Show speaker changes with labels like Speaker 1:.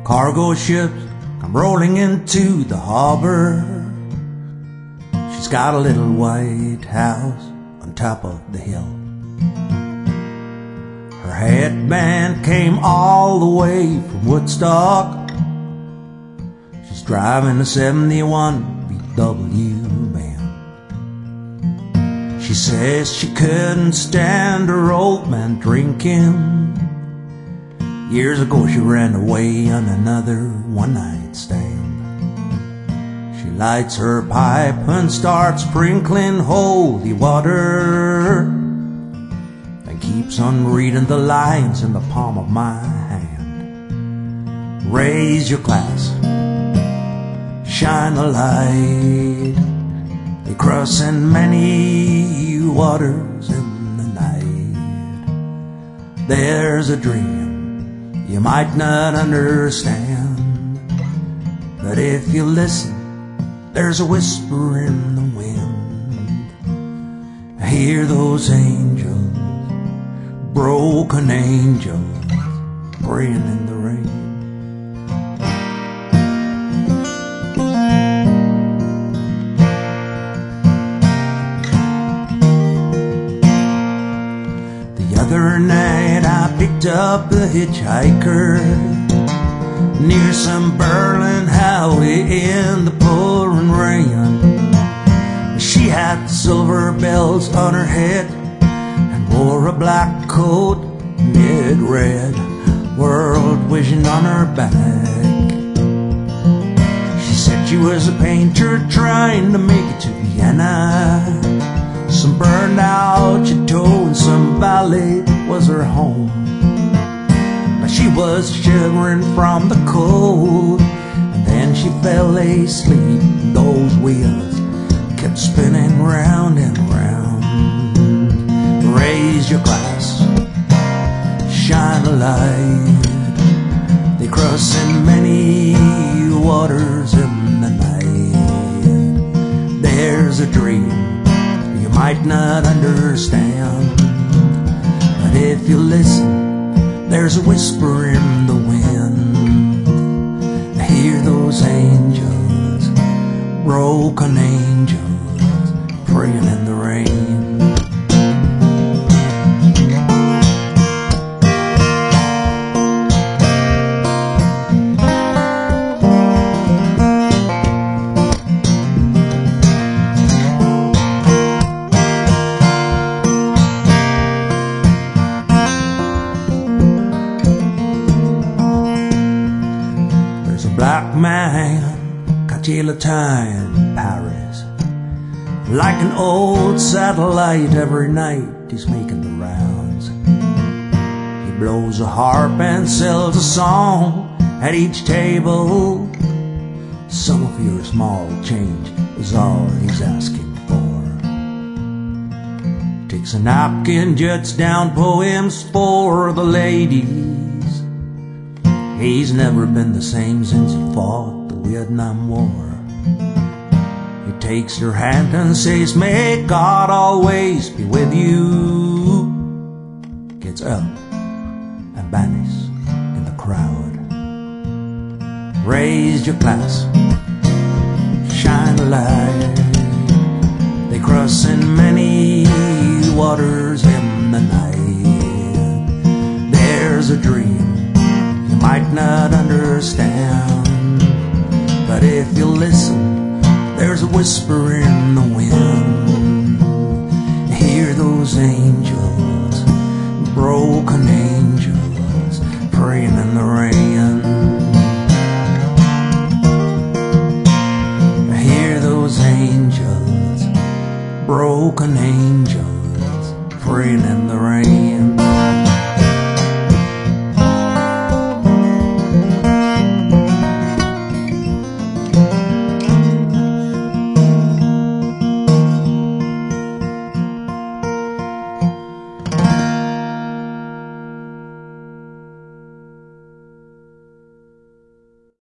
Speaker 1: cargo ships come rolling into the harbor. She's got a little white house on top of the hill. Her headband came all the way from Woodstock. She's driving a 71 VW van. She says she couldn't stand her old man drinking. Years ago she ran away on another one-night stand. She lights her pipe and starts sprinkling holy water, and keeps on reading the lines in the palm of my hand. Raise your glass, shine a light. They cross in many waters in the night. There's a dream you might not understand, but if you listen, there's a whisper in the wind. I hear those angels, broken angels, praying in the rain. The other night I picked up a hitchhiker near some Berlin highway in the pouring rain. She had silver bells on her head and wore a black coat, mid-red, world vision on her back. She said she was a painter trying to make it to Vienna. Some burned out chateau and some valley was her home. But she was shivering from the cold, and then she fell asleep. Those wheels kept spinning round and round. Raise your glass, shine a light. They cross in many waters in the night. There's a dream you might not understand, but if you listen, there's a whisper in the wind. I hear those angels, broken angels, praying in the rain. Black man, Catilla in Paris, like an old satellite. Every night he's making the rounds. He blows a harp and sells a song at each table. Some of your small change is all he's asking for. Takes a napkin, jots down poems for the ladies. He's never been the same since he fought the Vietnam War. He takes her hand and says, may God always be with you. Gets up and vanishes in the crowd. Raise your glass, shine a light. They cross in many waters in the night. There's a dream might not understand, but if you listen, there's a whisper in the wind. Hear those angels,